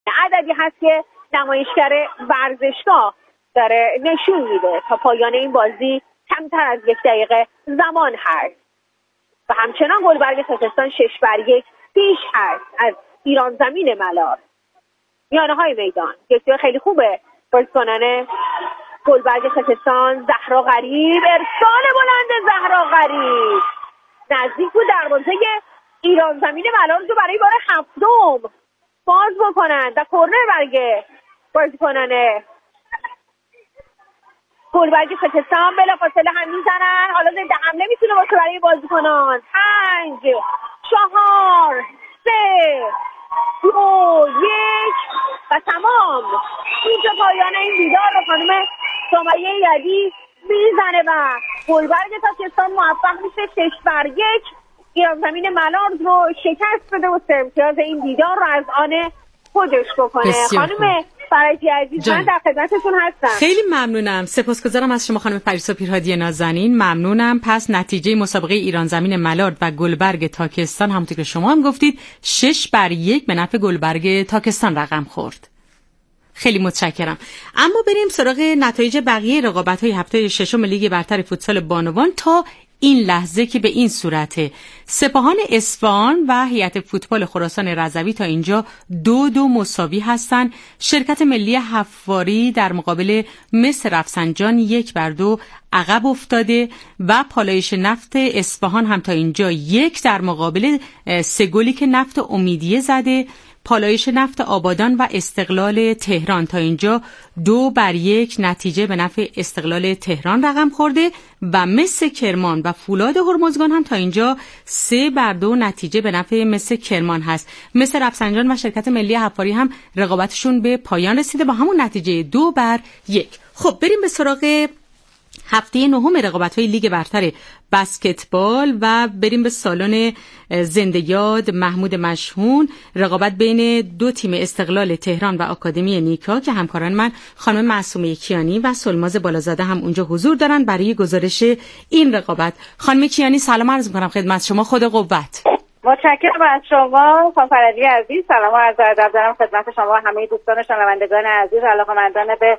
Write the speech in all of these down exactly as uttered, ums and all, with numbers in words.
عددی هست که نمایشگر ورزشگاه داره نشون میده. تا پایان این بازی کمتر از یک دقیقه زمان هست و همچنان گلبرگ تاکستان شش بر یک پیش هست از ایران زمین ملار. میانه های میدان بسیار خیلی خوبه بازیکنان گلبرگ تاکستان. زهرا غریب، ارسال بلند زهرا غریب نزدیک بود دروازه ایران زمین ملار رو برای بار هفتم باز بکنن و کورنر برای بازیکنان گلبرگ تاکستان. بلافاصله هم میزنن. حالا ضد حمله میتونه باشه برای بازیکنان. پنج چهار سه دو یک و تمام. سوت پایان این دیدار رو خانم سمیه یدی میزنه و گلبرگ تاکستان موفق میشه شش بر یک ایران زمین ملارز رو شکست بده و امتیاز این دیدار رو از آن خودش بکنه. خانم فرجی عزیز من در خدمتتون هستم. خیلی ممنونم. سپاسگزارم از شما خانم پریسا پیرهادی نازنین. ممنونم. پس نتیجه مسابقه ایران زمین ملارد و گلبرگ تاکستان همونطور که شما هم گفتید شش بر یک به نفع گلبرگ تاکستان رقم خورد. خیلی متشکرم. اما بریم سراغ نتایج بقیه رقابت‌های هفته ششم لیگ برتر فوتسال بانوان تا این لحظه که به این صورته: سپاهان اصفهان و هیئت فوتبال خراسان رضوی تا اینجا دو دو مساوی هستند. شرکت ملی حفاری در مقابل مس رفسنجان یک بر دو عقب افتاده و پالایش نفت اصفهان هم تا اینجا یک در مقابل سه گلی که نفت امیدیه زده. پالایش نفت آبادان و استقلال تهران تا اینجا دو بر یک نتیجه به نفع استقلال تهران رقم خورده و مس کرمان و فولاد هرمزگان هم تا اینجا سه بر دو نتیجه به نفع مس کرمان هست. مس رفسنجان و شرکت ملی حفاری هم رقابتشون به پایان رسیده با همون نتیجه دو بر یک. خب بریم به سراغ هفته نهم رقابت‌های لیگ برتر بسکتبال و بریم به سالن زنده یاد محمود مشهون. رقابت بین دو تیم استقلال تهران و آکادمی نیکا که همکاران من خانم معصومه کیانی و سلماز بالازاده هم اونجا حضور دارن برای گزارش این رقابت. خانم کیانی سلام عرض می‌کنم خدمت شما. خود قوت. متشکرم از شما خانم فرجی عزیز. سلام و عرض ادب دارم خدمت شما و همه دوستان شنوندگان عزیز علاقه‌مندان به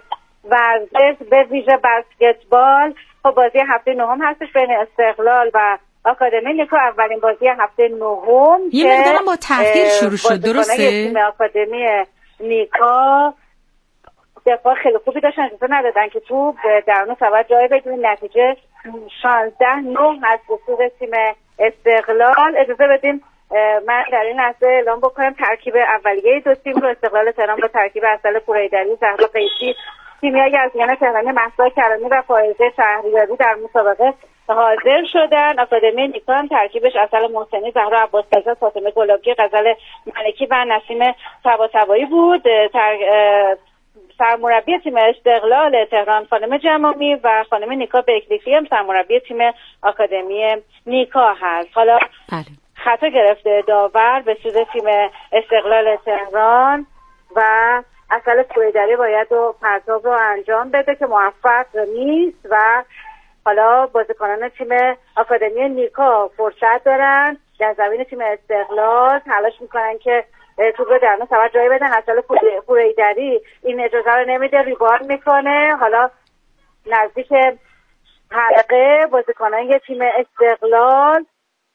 ورزش به ویژه بسکتبال. خب بازی هفته نهم هستش بین استقلال و آکادمی نیکا. اولین بازی هفته نهم یه مقدارم با تأخیر شروع شد درسته؟ تیم آکادمی نیکا دفاع خیلی خوبی داشتن، اجازه ندادن که تو درون سبد جای بدون. نتیجه شانزده نه از بسوط تیم استقلال. اجازه بدیم من در این لحظه اعلام بکنم ترکیب اولیه دو تیم رو. استقلال تهران با ترکیب اصل پورایدری، زهرا قیسی، تیمیای از میان تهرانی، مهسا کرمی و فائزه شهریاری در مسابقه حاضر شدن. آکادمی نیکا هم ترکیبش اصل محسنی، زهرا عباس‌رضا، فاطمه گلابی، غزل ملکی و نسیم طباطبایی بود. تر... سرمربی تیم استقلال تهران خانم جمامی و خانم نیکا بیکلیفی هم سرمربی تیم آکادمی نیکا هست. حالا بله. خطا گرفته داور به سود تیم استقلال تهران و اصل پورایدری باید و پرتاب رو انجام بده که موفق نیست و حالا بازیکنان تیم آکادمی نیکا فرصت دارن در زمین تیم استقلال تلاش میکنن که توپ رو درون سبد جای بدن. اصل پورایدری این اجازه رو نمیده، ریباند میکنه. حالا نزدیک حلقه بازیکنان تیم استقلال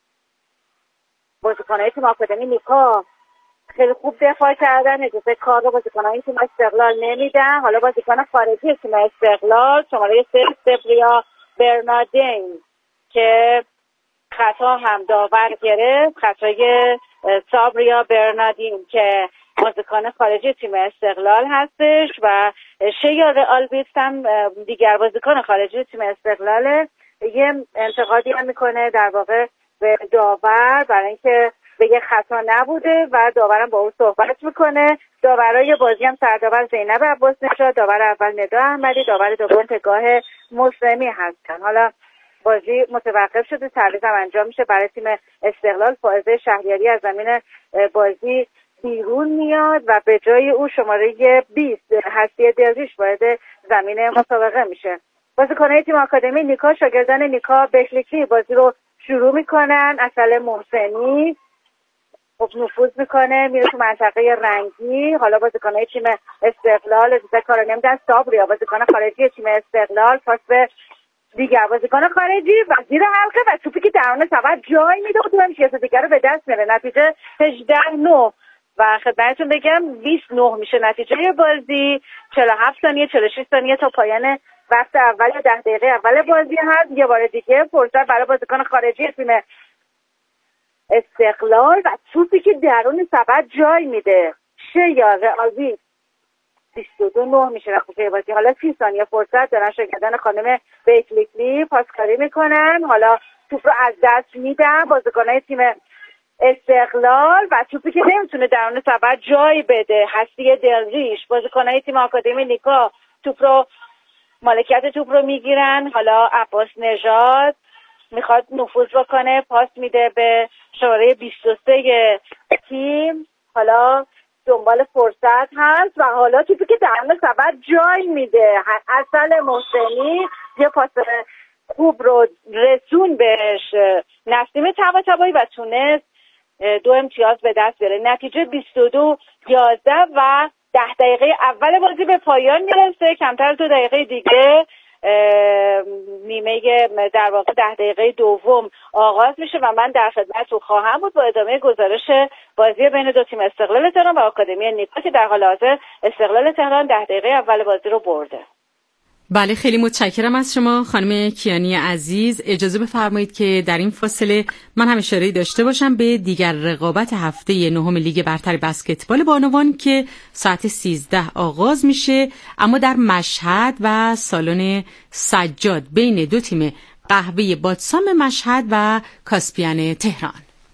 بازیکنان تیم آکادمی نیکا خیلی خوب دفاع کردن، اجازه کار رو بازیکنان تیم استقلال نمیدن. حالا بازیکن خارجی تیم استقلال شماره سه سبریا برناردین که خطا هم داور گرفت، خطای سابریا برناردین که بازیکن خارجی تیم استقلال هستش و شیار آلبیت هم دیگر بازیکن خارجی تیم استقلاله. یه انتقادی هم میکنه در واقع به داور برای اینکه به یه خطا نبوده و داورم با او صحبت میکنه. داورای بازی هم سرداور زینب عباس نژاد، داور اول ندا احمدی، داور دوم پگاه مسلمی هستن. حالا بازی متوقف شده، تعویض هم انجام میشه برای تیم استقلال. فائزه شهریاری از زمین بازی بیرون میاد و به جای او شماره بیست هستی دلریش وارد زمین مسابقه میشه. بازیکنان تیم آکادمی نیکا شاگردان نیکا بکلیکی بازی رو شروع میکنن. اصل محسنی خب نفوذ میکنه، میره تو منطقه رنگی. حالا بازیکنای تیم استقلال اجازه کار نمیدن. صابریا بازیکن خارجی تیم استقلال پاس به دیگر بازیکن خارجی و زیر حلقه و توپی که درون سبد جای میده و تو امتیاز دیگر رو به دست میاره. نتیجه هجده نه و خدمتتون بگم بیست نه میشه نتیجه بازی. چهل و هفت ثانیه چهل و شش ثانیه تا پایان وقت اول یا ده دقیقه اول بازی هست. یه بار دیگه فرصت برای بازیکن خارجی تیم استقلال و توپی که درون سبد جای میده. شیا رئالوی بیست و دو نه میشه نتیجه بازی. حالا سی ثانیه فرصت دارن شاگردان خانم بیکلیکلی پاسکاری میکنن. حالا توپ رو از دست میدن بازیکنای تیم استقلال و توپی که نمیتونه درون سبد جای بده. هستی دلریش بازیکنای تیم آکادمی نیکا توپ رو مالکیت توپ رو میگیرن. حالا عباس نژاد میخواد نفوذ بکنه، پاس میده به شماره بیست و سه تیم. حالا دنبال فرصت هست و حالا توپی که درون سبد جای میده. اصل محسنی یه پاس خوب رو رسون بهش نسیم طباطبایی و تونست دو امتیاز به دست بیاره. نتیجه بیست و دو یازده و ده دقیقه اول بازی به پایان میرسه. کمتر از دو دقیقه دیگه نیمه در واقع ده دقیقه دوم آغاز میشه و من در خدمتتون خواهم بود با ادامه گزارش بازی بین دو تیم استقلال تهران و آکادمی نیکا که در حال حاضر استقلال تهران ده دقیقه اول بازی رو برده. بله خیلی متشکرم از شما خانم کیانی عزیز. اجازه بفرمایید که در این فاصله من هم اشاره‌ای داشته باشم به دیگر رقابت هفته نهم لیگ برتر بسکتبال بانوان که ساعت سیزده آغاز میشه، اما در مشهد و سالن سجاد بین دو تیم قهوه بادسام مشهد و کاسپیان تهران.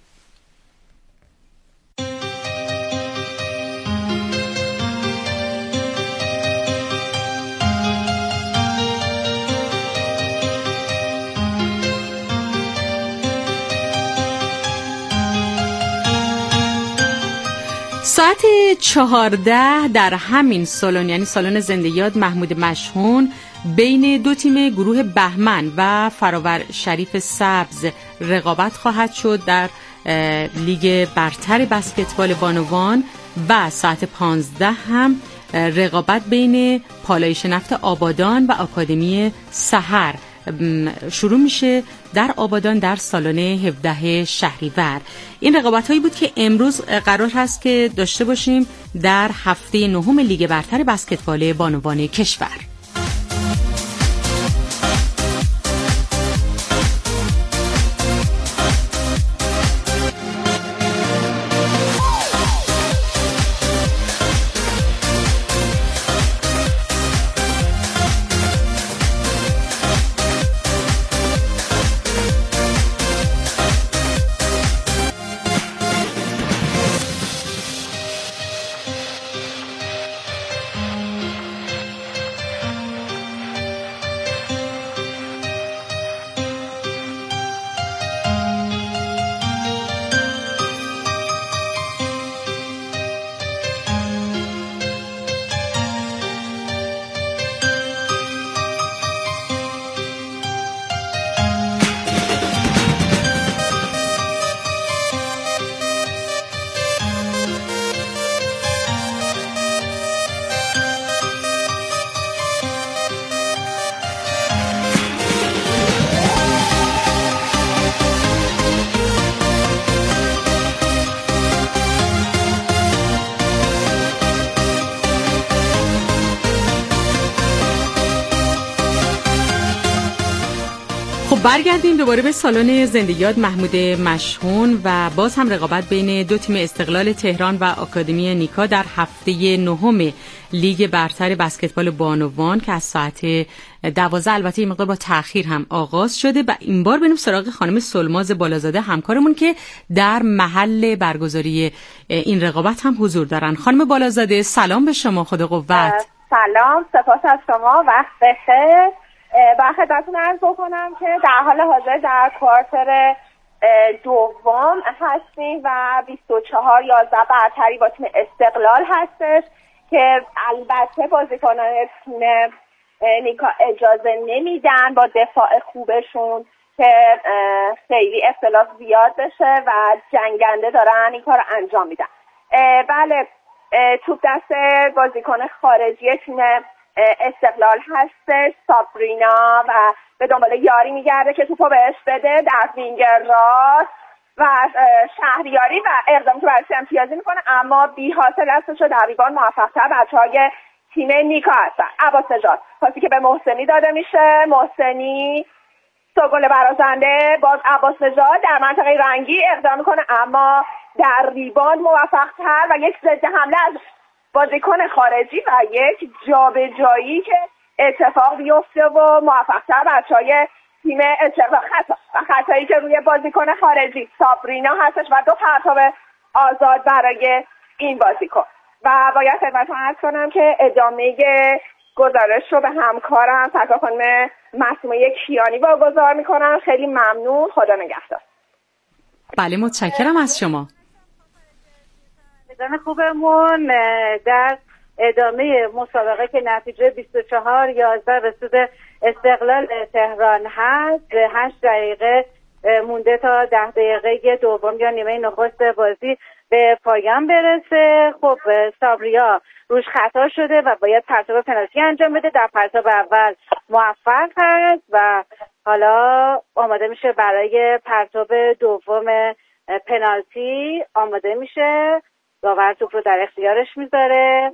ساعت چهارده در همین سالن یعنی سالن زنده یاد محمود مشهون بین دو تیم گروه بهمن و فراور شریف سبز رقابت خواهد شد در لیگ برتر بسکتبال بانوان و ساعت پانزده هم رقابت بین پالایش نفت آبادان و آکادمی سحر شروع میشه در آبادان در سالن هفده شهریور. این رقابت هایی بود که امروز قرار هست که داشته باشیم در هفته نهم لیگ برتر بسکتبال بانوان کشور. برگردیم دوباره به سالن زنده یاد محمود مشهون و باز هم رقابت بین دو تیم استقلال تهران و آکادمی نیکا در هفته نهم لیگ برتر بسکتبال بانوان که از ساعت دوازده البته این مقدار با تأخیر هم آغاز شده و این بار بریم سراغ خانم سلماز بالازاده همکارمون که در محل برگزاری این رقابت هم حضور دارن. خانم بالازاده سلام به شما، خدا قوت. سلام، سپاس از شما، وقت بخیر. با خدمتتون عرض بکنم که در حال حاضر در کوارتر دوم هستیم و بیست و چهار یازده برتری با تیم استقلال هستش که البته بازیکنان تیم نیکا اجازه نمیدن با دفاع خوبشون که خیلی اختلاف زیاد بشه و جنگنده دارن این کار رو انجام میدن. بله، توپ دست بازیکن خارجی تیم استقلال هستش، سابرینا، و به دنبال یاری میگرده که توپو بهش بده در وینگر راست و شهریاری و اقدامی که برای امتیازی میکنه، اما بی حاصل هستش و در ریباند موفق‌تر بچه‌های تیم نیکا هستن. عباس نژاد پاسی که به محسنی داده میشه، محسنی سوگل برازنده، باز عباس نژاد در منطقه رنگی اقدام میکنه اما در ریباند موفق‌تر و یک ضد حمله از بازیکن خارجی و یک جابجایی که اتفاق بیفته و موفق‌تر بچه‌های تیم استقلال. خطا و خطایی که روی بازیکن خارجی سابرینا هستش و دو پرتاب آزاد برای این بازیکن. و باید خدمتتون عرض کنم که ادامه گزارش رو به همکارم سرکار خانم معصومه کیانی واگذار میکنم. خیلی ممنون، خدا نگهدار. بله، متشکرم از شما. نگران خوبمون در ادامه مسابقه که نتیجه بیست و چهار یازده به سود استقلال تهران هست، هشت دقیقه مونده تا ده دقیقه دوم یا نیمه نخست بازی به پایان برسه. خب صابریا روش خطا شده و باید پرتاب پنالتی انجام بده. در پرتاب اول موفق هست و حالا آماده میشه برای پرتاب دوم پنالتی. آماده میشه، داور توپ رو در اختیارش میذاره،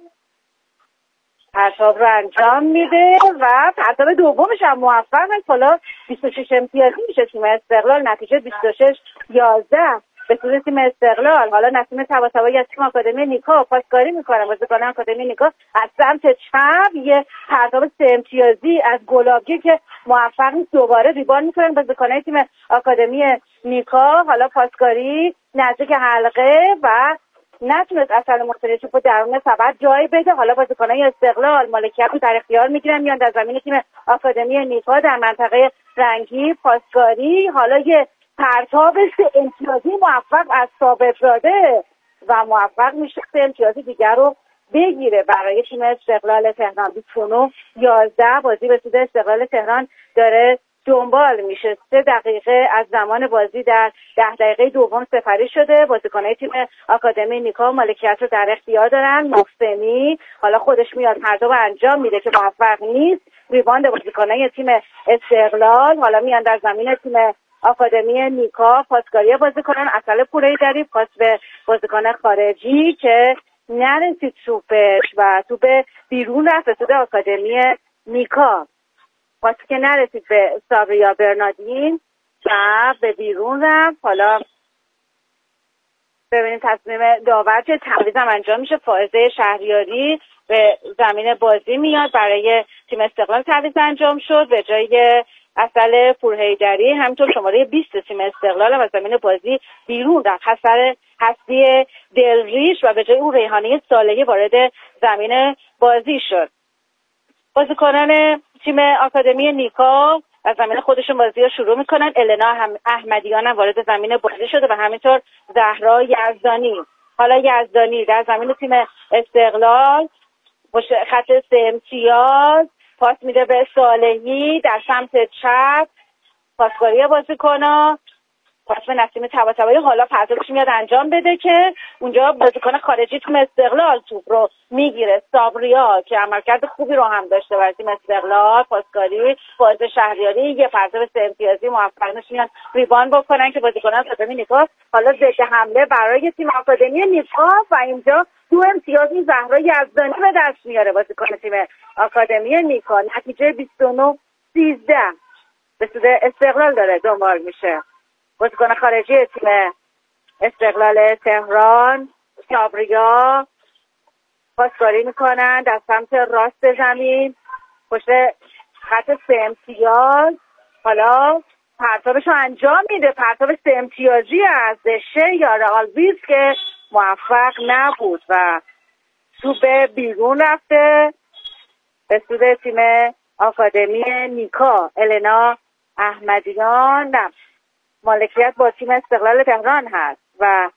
پرتاب رو انجام میده و پرتاب دومش هم موفق است. حالا بیست و شش امتیازی میشه تیم استقلال، نتیجه بیست و شش یازده به سود تیم استقلال. حالا نسیم طباطبایی از تیم آکادمی نیکا پاسکاری میکنه. بازیکن آکادمی نیکا از سمت چپ یه پرتاب سه امتیازی از گلابی که موفق نیست، دوباره ریباند میکنن بازیکنان تیم آکادمی نیکا. حالا پاسکاری نزدیک حلقه و نتونست اصل محسنی توپو درون سبد جای بده. حالا بازیکنان استقلال مالکیت رو در اختیار میگیرن، میان در زمین تیم آکادمی نیکا در منطقه رنگی. پاسکاری حالا یه پرتاب سه امتیازی موفق از ثابت زاده و موفق میشه سه امتیازی دیگر رو بگیره برای تیم استقلال تهران. بیست و نه یازده بازی به سود استقلال تهران داره دنبال میشه. سه دقیقه از زمان بازی در ده دقیقه دوم سپری شده. بازیکنان تیم آکادمی نیکا مالکیت رو در اختیار دارن. محسنی حالا خودش میاد پرتاب انجام میده که موفق نیست. ریباند بازیکنان تیم استقلال. حالا میان در زمین تیم آکادمی نیکا پاسکاری بازیکنان. اصل پورهیدری پاس به بازیکن خارجی که نرسید توپش و توپ بیرون رفت سود آکادمی نیکا. پاسی که نرسید به صابریا برنادین و به بیرون رفت. حالا ببینیم تصمیم داور چه. تعویض هم انجام میشه. فائزه شهریاری به زمین بازی میاد. برای تیم استقلال تعویض انجام شد. به جای اصل پورهیدری همینطور شماره بیست تیم استقلال و زمین بازی بیرون رفت. حسن هستی دلریش و به جای اون ریحانه صالحی وارد زمین بازی شد. بازیکنان تیم آکادمی نیکا از زمین خودشون بازی رو شروع میکنن. النا احمدیان هم وارد زمین بازی شده و همینطور زهرا یزدانی. حالا یزدانی در زمین تیم استقلال خط سه امتیاز پاس میده به صالحی در سمت چپ. پاسکاری بازیکن‌ها پاس به نسیم طباطبایی. حالا پرتابش میاد انجام بده که اونجا بازیکن خارجی تیم استقلال توپ رو میگیره. صابریا که عملکرد خوبی رو هم داشته برای تیم استقلال. پاسکاری فائزه شهریاری یه پرتاب سه امتیازی موفق میشن ریباند بکنن که بازیکنان آکادمی نیکا حالا ضد حمله برای تیم آکادمی نیکا و اینجا دو امتیاز زهرا یزدانی به دست میاره بازیکن تیم آکادمی نیکا. نتیجه بیست و نه سیزده به سود استقلال داره دنبال میشه. بازیکن خارجی تیم استقلال تهران صابریا پاسکاری میکنن در سمت راست زمین پشت خط سه امتیاز. حالا پرتابش رو انجام میده. پرتاب سه امتیازی از شه یا رئالویز که موفق نبود و توپ بیرون رفته به سود تیم آکادمی نیکا. النا احمدیان مالکیت با تیم استقلال تهران هست و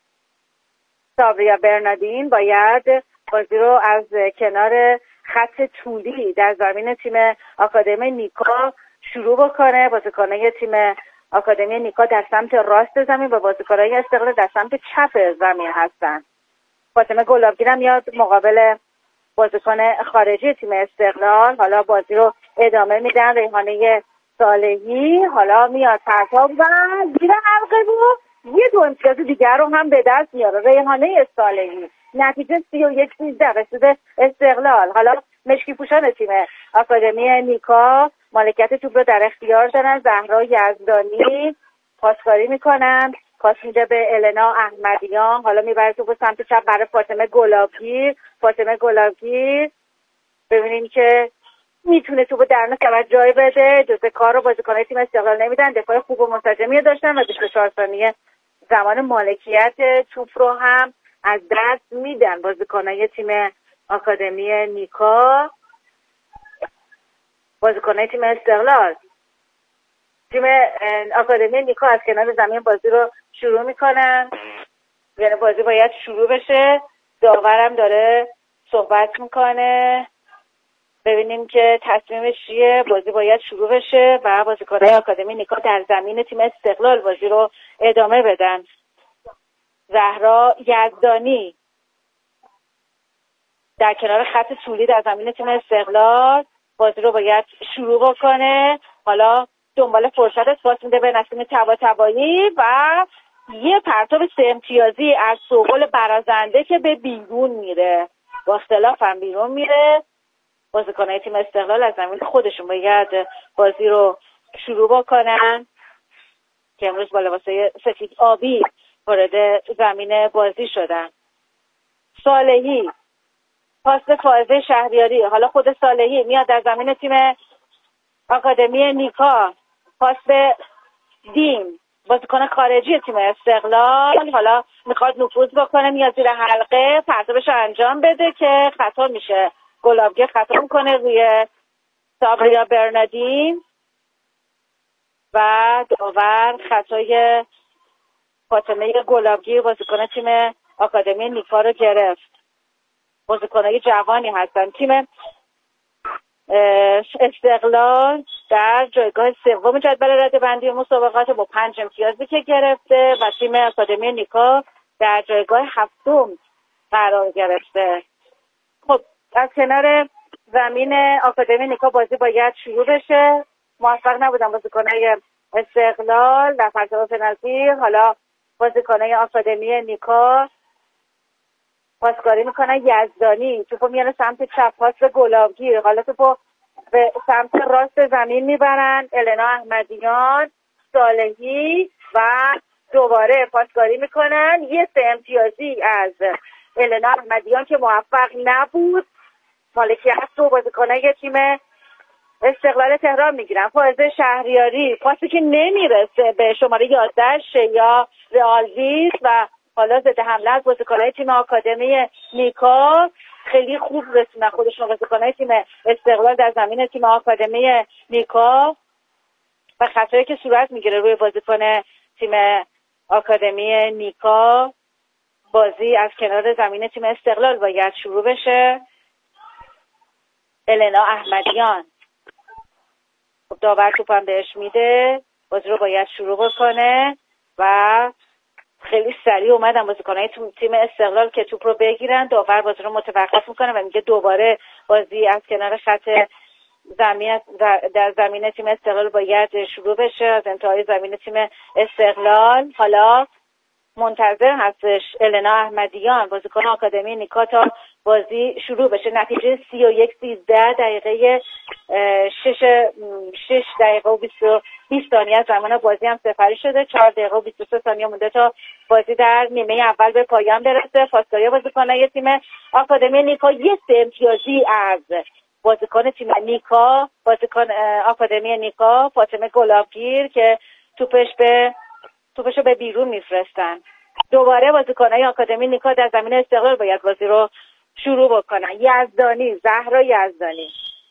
صابریا برنادین باید بازی رو از کنار خط طولی در زمین تیم آکادمی نیکا شروع بکنه. بازیکنای تیم آکادمی نیکا در سمت راست زمین و بازیکنای استقلال در سمت چپ زمین هستن. فاطمه گلابگیر هم میاد مقابل بازیکن خارجی تیم استقلال. حالا بازی رو ادامه میدن. ریحانه صالحی حالا میاد پرتاب و زیر حلقه بود یه دو امتیاز دیگر رو هم به دست میاره ریحانه صالحی. نتیجه سی و یک سیزده رسیده استقلال. حالا مشکی پوشان تیم آکادمی نیکا مالکیت توپ رو در اختیار دارن. زهرا یزدانی پاسکاری میکنن، پاس میده به النا احمدیان. حالا میبره توپ سمت چپ برای فاطمه گلابگیر. فاطمه گلابگیر ببینیم که میتونه توپ درون سبد جای بده. جزء کار رو بازیکن‌های تیم استقلال نمیدن. دفاع خوب و منسجمی داشتن و بیست و چهار ثانیه زمان مالکیت توپ رو هم از دست میدن بازیکن‌های تیم آکادمی نیکا. بازیکن‌های تیم استقلال تیم آکادمی نیکا از کنار زمین بازی رو شروع میکنن. یعنی بازی باید شروع بشه. داورم داره صحبت میکنه. ببینیم که تصمیمش چیه. بازی باید شروع بشه و بازیکن‌های آکادمی نیکا در زمین تیم استقلال بازی رو ادامه بدن. زهرا یزدانی در کنار خط طولی در زمین تیم استقلال بازی رو باید شروع بکنه. حالا دنبال فرصت پاس میده به نسیم طباطبایی و یه پرتاب سه امتیازی از سوگل برازنده که به بیرون میره. با اختلاف هم بیرون میره. بازیکن‌های تیم استقلال از زمین خودشون باید بازی رو شروع بکنن که امروز با لباسای سفید آبی وارد زمین بازی شدن. صالحی پاس به فائزه شهریاری. حالا خود صالحی میاد در زمین تیم آکادمی نیکا. پاس به دیم بازیکن خارجی تیم استقلال. حالا میخواد نفوذ بکنه. میاد زیر حلقه پرتابش رو انجام بده که خطا میشه. گلابگیر خطا میکنه روی سابریا برنادین و داور خطای فاطمه گلابگیر بازیکن تیم آکادمی نیکا رو گرفت. بازیکنای جوانی هستن. تیم استقلال در جایگاه سوم جدول رده‌بندی مسابقات با پنج امتیازی که گرفته و تیم آکادمی نیکا در جایگاه هفتم قرار گرفته. خب از کنار زمین آکادمی نیکا بازی باید شروع بشه. موفق نبودن بازیکنای استقلال در پرتاب پنالتی. حالا بازیکنای آکادمی نیکا پاسکاری میکنن. یزدانی توپو میانه سمت چپ پاس به گلابگیر. حالا توپو به سمت راست زمین میبرن. النا احمدیان، صالحی و دوباره پاسکاری میکنن. یه سه امتیازی از النا احمدیان که موفق نبود. مالکیت رو بازیکنای تیم استقلال تهران میگیرن. فائزه شهریاری پاسی که نمیرسه به شماره یازده یا رئالویس و حالا ضد حمله از بازیکن‌های تیم آکادمی نیکا. خیلی خوب رسوندن خودشون بازیکن‌های تیم استقلال در زمین تیم آکادمی نیکا و خطایی که صورت میگیره روی بازیکن تیم آکادمی نیکا. بازی از کنار زمین تیم استقلال باید شروع بشه. النا احمدیان خب داور توپم بهش میده. بازی رو باید شروع بکنه و خیلی سریع اومدن بازیکن‌های تیم استقلال که توپ رو بگیرن. داور بازی رو متوقف میکنه و میگه دوباره بازی از کنار خط زمین در زمین تیم استقلال باید شروع بشه. از انتهای زمین تیم استقلال حالا منتظر هستش النا احمدیان بازیکن آکادمی نیکا تا بازی شروع بشه. نتیجه سی و یک سیزده دقیقه شش شش دقیقه و بیست ثانیه از زمان بازی هم سپری شده. چهار دقیقه و بیست و سه ثانیه مونده تا بازی در نیمه اول به پایان برسه. فاصله بازیکن‌های تیم آکادمی نیکا یه سه امتیازی از بازیکن تیم نیکا بازیکن آکادمی نیکا فاطمه گلابگیر که توپش به توپشو به بیرون میفرستن. دوباره بازیکن‌های آکادمی نیکا در زمین استقلال باید بازی رو شروع بکنن. یزدانی زهرا یزدانی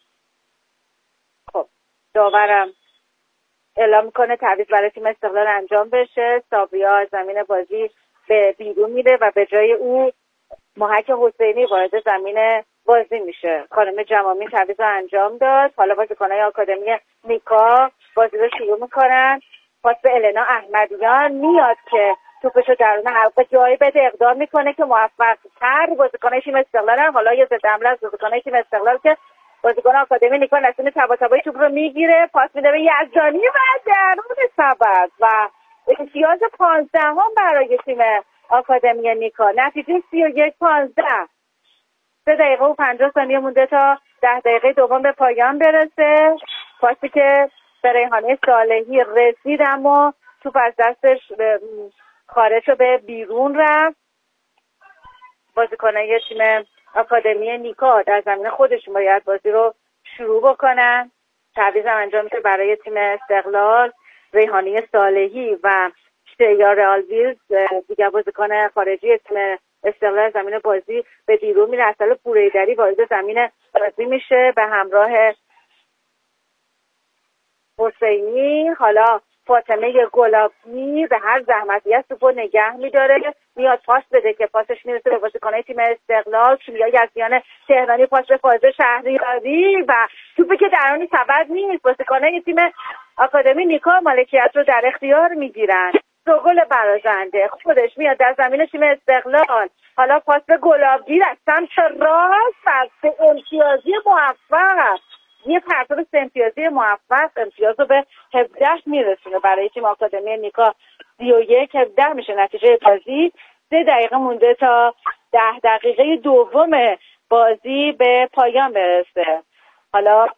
خب داورم اعلام میکنه تعویض برای تیم استقلال انجام بشه. سابیا از زمین بازی به بیرون میره و به جای او محک حسینی وارد زمین بازی میشه. خانم جمامی تعویض رو انجام داد. حالا بازیکن‌های آکادمی نیکا بازی رو شروع میکنن. پاس به النا احمدیان میاد که توپشو درون حلقه جایی بده، اقدام میکنه که موفق تر بازیکن‌های تیم استقلال هم. حالا یه ضد حمله از بازیکن‌های تیم استقلال که بازیکن آکادمی نیکا نسیم طباطبایی توپ رو میگیره، پاس میده به یزدانی و درون سبد و امتیاز پانزدهم برای تیم آکادمی نیکا. نتیجه سی و یک پانزده. سه دقیقه و پنجاه ثانیه مونده تا ده دقیقه دوم به پایان برسه. پاسی که به ریحانه صالحی رسید اما توپ از دستش خارج شد، به بیرون رفت. بازیکنای تیم آکادمی نیکا در زمین خودشون باید بازی رو شروع بکنن. تعویض هم انجام میشه برای تیم استقلال. ریحانه صالحی و شتیار آلویز دیگر بازیکن خارجی تیم استقلال زمین بازی به بیرون میره. اصل پوریدری وارد زمین بازی میشه به همراه حسینی. حالا فاطمه گلابی به هر زحمتی از توپو نگه میداره، میاد پاس بده که پاسش میرسه به بازیکنای تیم استقلال. کیمیا یزدیان تهرانی پاس به فائزه شهریاری و توپی که درونی سبد نیست. بازیکنای تیم آکادمی نیکا مالکیت رو در اختیار میگیرن. گل برازنده خودش میاد در زمین تیم استقلال. حالا پاس به گلابگیر از سمت راست و سه امتیازی موفق، یه پرتاب سه امتیازی موفق امتیاز رو به هفده میرسونه برای تیم آکادمی نیکا. سی و یک هفده میشه نتیجه بازی. سه دقیقه مونده تا ده دقیقه دوم بازی به پایان برسه. حالا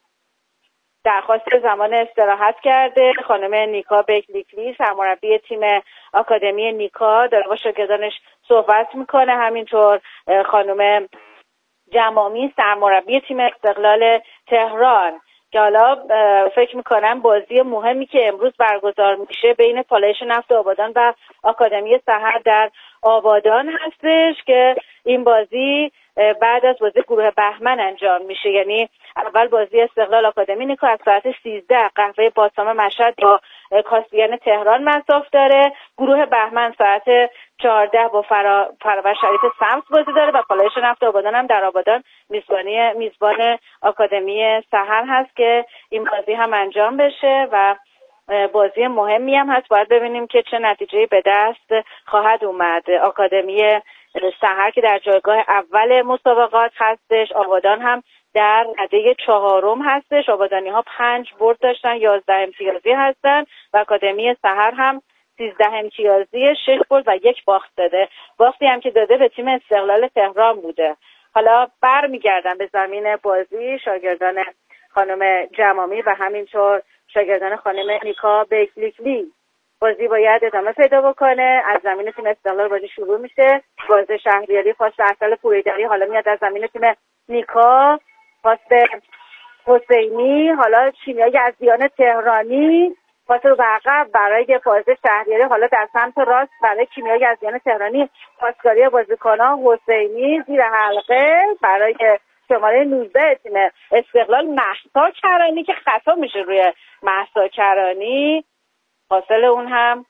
درخواست زمان استراحت کرده خانم نیکا بکلیکلی، سرمربی تیم آکادمی نیکا، داره با شاگردانش صحبت میکنه. همینطور خانم جمامی سرمربی تیم استقلال تهران که حالا فکر میکنم بازی مهمی که امروز برگزار میشه بین پالایش نفت آبادان و آکادمی سحر در آبادان هستش که این بازی بعد از بازی گروه بهمن انجام میشه. یعنی اول بازی استقلال آکادمی نیکا از ساعت سیزده قهوه باسام مشهد با کاسبیان تهران مصاف داره. گروه بهمن ساعت چهارده با فرا... فرابر شریف سمت بازی داره و پالایش نفت آبادان هم در آبادان میزبانی میزبان آکادمی سحر هست که این بازی هم انجام بشه و بازی مهمی هم هست. باید ببینیم که چه نتیجه‌ای به دست خواهد اومد. آکادمی سحر که در جایگاه اول مسابقات هستش، آبادان هم در رده چهارم هستش. آبادانی ها پنج برد داشتن، یازده امتیازی هستن و آکادمی سحر هم سیزده امتیازی، شش برد و یک باخت داده. باختی هم که داده به تیم استقلال تهران بوده. حالا برمیگردن به زمین بازی شاگردان خانم جمامی و همینطور شاگردان خانم نیکا بکلیکلی. بازی باید ادامه پیدا بکنه. از زمین تیم استقلال بازی شروع میشه. بازی شهریاری پاس به اصل پوریدری، حالا میاد از زمین تیم نیکا پاس به حسینی. حالا کیمیا یزدیان تهرانی پاس رو به عقب برای بازی شهریاری، حالا در سمت راست برای کیمیا یزدیان تهرانی. پاسکاری بازیکنان حسینی زیر حلقه برای شماره نوزده تیم استقلال مهسا کرانی که خطا میشه روی مهسا کرانی. حاصل اون هم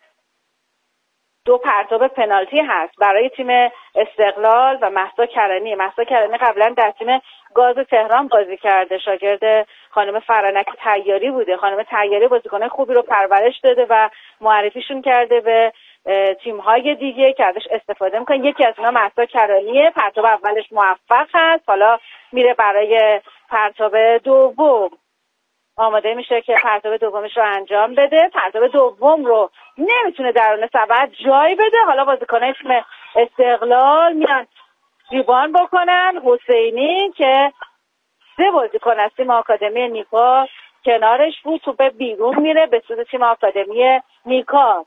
دو پرتاب پنالتی هست برای تیم استقلال و مهسا کرانی. مهسا کرانی قبلا در تیم گاز تهران بازی کرده، شاگرد خانم فرانک طیاری بوده. خانم طیاری بازیکن خوبی رو پرورش داده و معرفیشون کرده به تیم‌های دیگه که ازش استفاده میکنن. یکی از اینا مهسا کرانیه. پرتاب اولش موفق هست، حالا میره برای پرتاب دوم، آماده میشه که پرتاب دومش رو انجام بده. پرتاب دوم رو نمیتونه درون سبد جای بده. حالا بازیکنای تیم استقلال میان ریبان بکنن. حسینی که سه بازیکن از تیم آکادمی نیکا کنارش بود، توپ بیرون میره به سمت تیم آکادمی نیکا.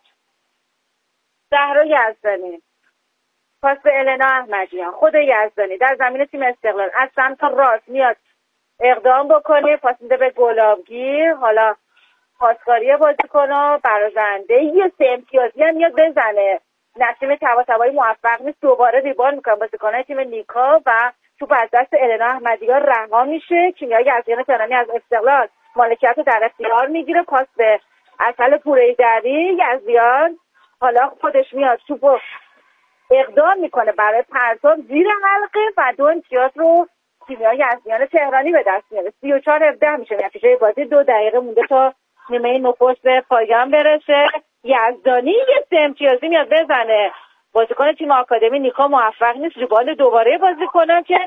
زهرا یزدانی پاس به النا احمدیان، خود یزدانی در زمین تیم استقلال از سمت راست میاد اقدام بکنه، پاس میده به گلابگیر. حالا پاسکاری بازیکن‌ها برازنده یه سه امتیازی هم میاد بزنه. نسیم طباطبایی موفق نیست، دوباره ریبان میکنه بازیکن‌های تیم نیکا و توپ از دست النا احمدیان رها میشه. کیمیا یزدیان تهرانی از استقلال مالکیت رو در اختیار میگیره، پاس به اصل پوریدری. یزدیان حالا خودش میاد توپو اقدام میکنه برای پرتاب زیر حلقه و دو امتیاز رو کیمیا یزدیان تهرانی به دست میاره. سی و چهار هفده میشه نتیجه بازی. دو دقیقه مونده تا نیمه نخست به پایان برسه. یزدانی یه سه امتیازی میاد بزنه، بازیکن تیم آکادمی نیکا موفق نیست ریبال دوباره بازی کنه که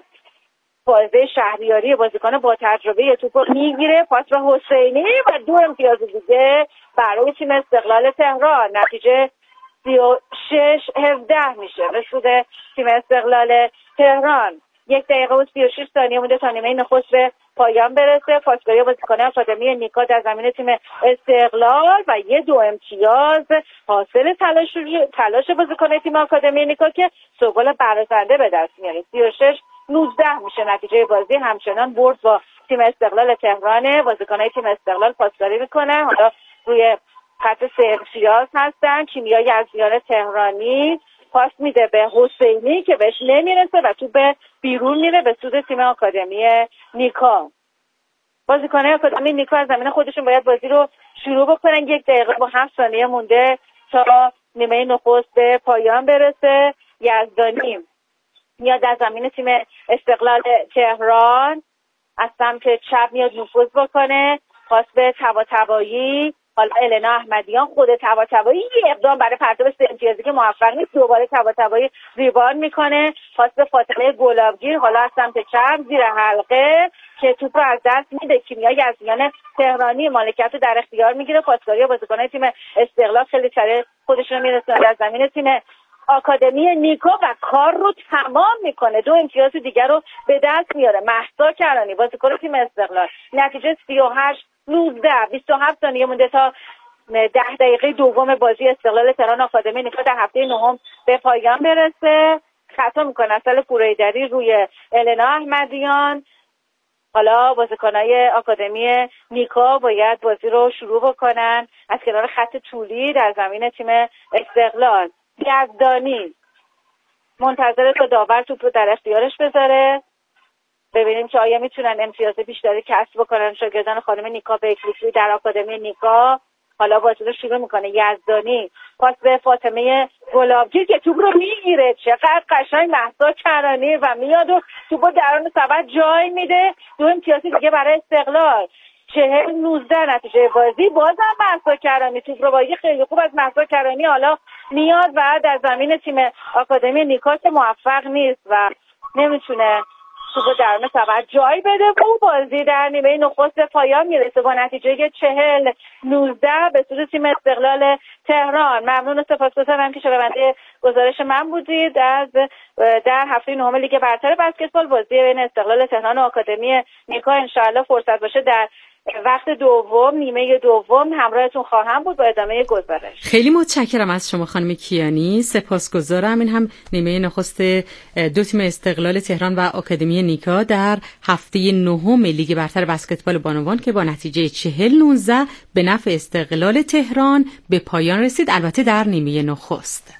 فائزه شهریاری بازیکن با تجربه توپ رو میگیره، پاس به حسینی و دو امتیاز دیگه برای تیم استقلال تهران. نتیجه سی و شش هفده میشه به سود تیم استقلال تهران. یک دقیقه و سی و شش ثانیه مونده تا نیمه نخست به پایان برسه. پاسکاری بازیکن آکادمی نیکا در زمین تیم استقلال و یه دو امتیاز حاصل تلاش تلاش بازیکن تیم آکادمی نیکا که سوگل برازنده به دست میاره. سی و شش نوزده میشه نتیجه بازی. همچنان برد با تیم استقلال تهران. بازیکن‌های تیم استقلال پاسکاری میکنن، حالا روی خط سه امتیاز هستن. کیمیا یزدیان تهرانی پاس میده به حسینی که بهش نمیرسه و تو به بیرون میره به سود تیم آکادمی نیکا. بازیکن‌های آکادمی نیکا از زمین خودشون باید بازی رو شروع بکنن. یک دقیقه با هفت ثانیه مونده تا نیمه نخست به پایان برسه. یزدانی میاد از زمین تیم استقلال تهران از سمت چپ میاد نفوذ بکنه، پاس به طباطبایی. حالا النا احمدیان خود طباطبایی یه اقدام برای پرتاب سه امتیازی که موفق نیست، دوباره طباطبایی ریباند میکنه، پاس به فاطمه گلابگیر حالا از سمت چپ زیر حلقه که توپ رو از دست میده. کیمیا یزدیان تهرانی مالکیت رو در اختیار میگیره. پاسکاری بازیکنان تیم استقلال خیلی سریع خودشون میرسونن در زمین تیم آکادمی نیکا و کار رو تمام میکنه. دو امتیاز دیگر رو به دست میاره. مهسا کرانی بازیکن تیم استقلال. نتیجه سی و هشت نوزده بیست و هفت ثانیه مونده تا ده دقیقه دوم بازی استقلال تهران آکادمی نیکا در هفته نهم به پایان برسه. خطا میکنه اصل پوریدری روی النا احمدیان. حالا بازیکنای آکادمی نیکا باید بازی رو شروع بکنن از کنار خط طولی در زمین تیم استقلال. یزدانی منتظر تا داور توپ رو در اختیارش بذاره، ببینیم که آیا میتونن امتیاز بیشتری کسب بکنن شاگردان خانم نیکا به اکلیسی در آکادمی نیکا. حالا بازی رو شروع میکنه. یزدانی پاس به فاطمه گلابگیر که توپ رو میگیره، چقدر قشنگ مهسا کرانی و میاد و توپ رو درون سبد جای میده. دو امتیاز دیگه برای استقلال. چهل نوزده نتیجه بازی. بازم مهسا کرانی توپ رو بازی خیلی خوب از مهسا کرانی حالا میاد و در زمین تیم آکادمی نیکا که موفق نیست و نمیتونه توپ رو درون سبد جای بده و بازی در نیمه نخست پایان میرسه با نتیجه چهل نوزده به سود تیم استقلال تهران. ممنون و سپاسگزارم که شنونده گزارش من بودید. از در هفته نهم لیگ برتر بسکتبال بازی بین استقلال تهران و آکادمی نیکا انشاءالله فرصت باشه در وقت دوم نیمه دوم همراهتون خواهم بود با ادامه گزارش. خیلی متشکرم از شما خانم کیانی، سپاسگزارم. این هم نیمه نخست دو تیم استقلال تهران و آکادمی نیکا در هفته نهم لیگ برتر بسکتبال بانوان که با نتیجه چهل نوزده به نفع استقلال تهران به پایان رسید، البته در نیمه نخست.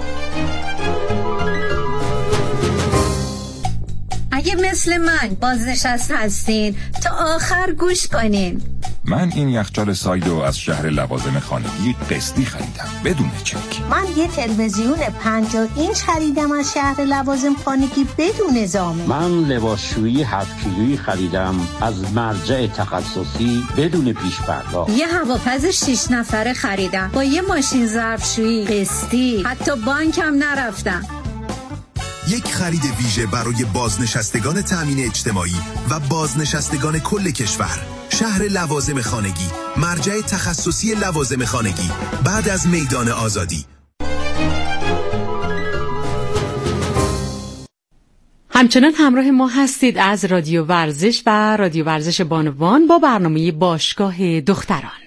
اگه مثل من بازنشسته هستین تا آخر گوش کنین. من این یخچال سایدو از شهر لوازم خانگی قسطی خریدم بدون چک. من یه تلویزیون پنجاه اینچ خریدم از شهر لوازم خانگی بدون زامن. من لباسشویی هفت کیلویی خریدم از مرجع تخصصی بدون پیش پرداخت. یه هواپز شش نفره خریدم با یه ماشین ظرفشویی قسطی، حتی بانک هم نرفتم. یک خرید ویژه برای بازنشستگان تامین اجتماعی و بازنشستگان کل کشور. شهر لوازم خانگی، مرجع تخصصی لوازم خانگی بعد از میدان آزادی. همچنان همراه ما هستید از رادیو ورزش و رادیو ورزش بانوان با برنامه باشگاه دختران.